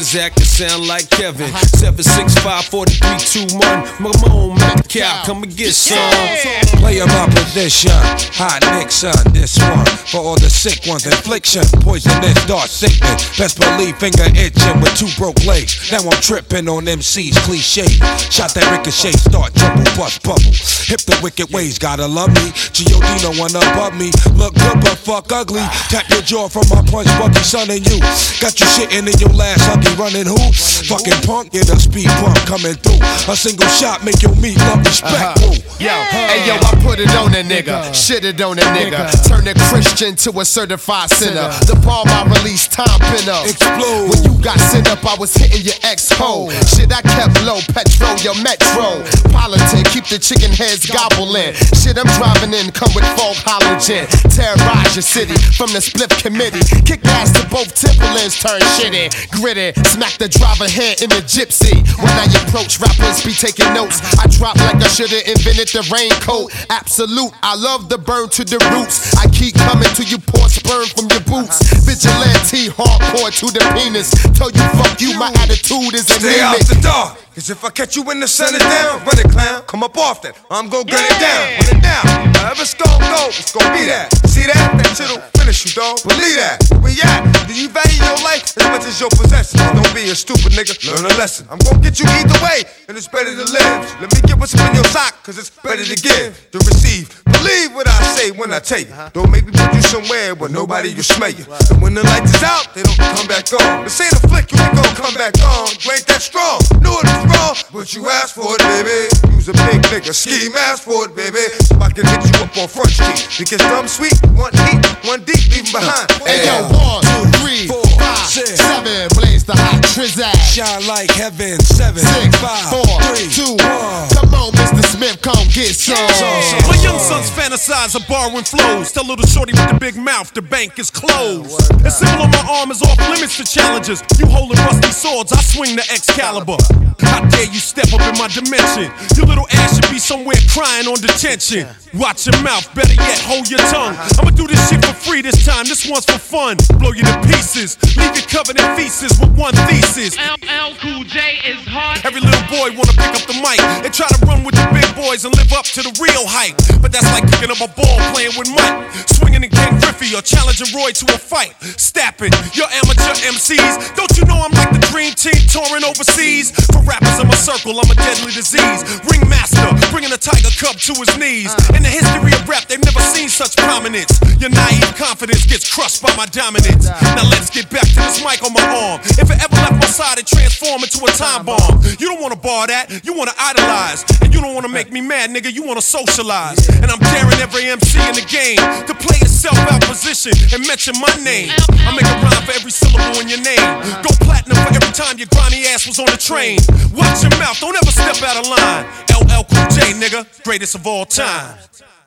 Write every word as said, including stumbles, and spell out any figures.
Trizak can sound like Kevin. seven six five, four three two one. Mamone, make the cow, come and get some. Play my position, hot Nixon. This one for all the sick ones. Infliction, poisonous, dark sickness. Best believe finger itching with two broke legs. Now I'm tripping on M C's cliche. Shot that ricochet, start trouble, bust bubble. Hip the wicked ways, gotta love me. G O D no one above me. Look good but fuck ugly. Tap your jaw from my punch, Bucky, son, and you. Got you shitting in your last huggy, running who? Fucking punk, get a speed bump coming through. A single shot make your meat love respect. Uh-huh. Yo, hey yo, I put it on a nigga, shit it on a nigga. Turn a Christian to a certified sinner. The bomb I released, time pin up. Explode. When you got sent up, I was hitting your ex-hole. Shit, I kept low, petrol, your metro. Politic, keep the chicken heads gobbling. Shit, I'm driving in, come with folk halogen. Terrorize your city from the split committee. Kick ass to both Timberlands, turn shitty. Gritty, smack the driver head in the gypsy. When I approach, rappers be taking notes. I drop like I should've invented the raincoat. Absolute, I love the burn to the roots. I keep coming to you, pour sperm from your boots. Vigilante, hardcore to the penis. Tell you fuck you, my attitude is anemic. Stay out the dark. Cause if I catch you in the sun is down, run it, clown, come up off that. I'm gon' gun it down, run it down. However it's gon' go, it's gon' be that. See that? That shit'll finish you, dog. Believe that. Where you at? Do you value your life as much as your possessions? Don't be a stupid nigga, learn a lesson. I'm gon' get you either way, and it's better to live. So let me get what's in your sock, cause it's better to give, to receive. Believe what I say when I tell you. Don't make me put you somewhere where nobody will smell you. And when the lights is out, they don't come back on. This ain't a flick, you ain't gon' come back on. You ain't that strong, knew it was wrong, but you asked for it, baby. You's a big nigga, scheme, ask for it, baby. So I can hit you up on Front Street. Because dumb sweet, one heat, one deep, leave behind. Hey yo, one, two, three, four, five, six, seven, blaze the hot Trizak. Shine like heaven, seven, six, five, four, three, two, one. Come on, Mister Smith, come get some. My young sons fantasize of borrowing flows. Tell little shorty with the big mouth, the bank is closed. The symbol on my arm is off limits to challenges. You holding rusty swords, I swing the Excalibur. How dare you step up in my dimension? Your little ass should be somewhere crying on detention. Watch your mouth, better yet, hold your tongue. I'ma do this shit for free this time, this one's for fun. Blow you to pieces, leave you covered in feces with one thesis. L L Cool J is hard. Every little boy wanna pick up the mic and try to run with the big boys and live up to the real hype. But that's like picking up a ball playing with Mike, swinging in King Griffey or challenging Roy to a fight. Stap it, you're amateur M Cs. Don't you know I'm like the dream team touring overseas? For rappers in my circle, I'm a deadly disease. Ringmaster, bringing a tiger cub to his knees. In the history of rap, they've never seen such prominence. Your naive confidence gets crushed by my dominance. Now let's get back to this mic on my arm. If it ever left my side, it transformed into a time bomb. You don't wanna bar that, you wanna idolize. And you don't wanna make me mad, nigga, you wanna socialize. And I'm daring every M C in the game to play itself out position and mention my name. I make a rhyme for every syllable in your name. Go platinum for every time your grimy ass was on the train. Watch your mouth, don't ever step out of line. L L Cool J, nigga, greatest of all time.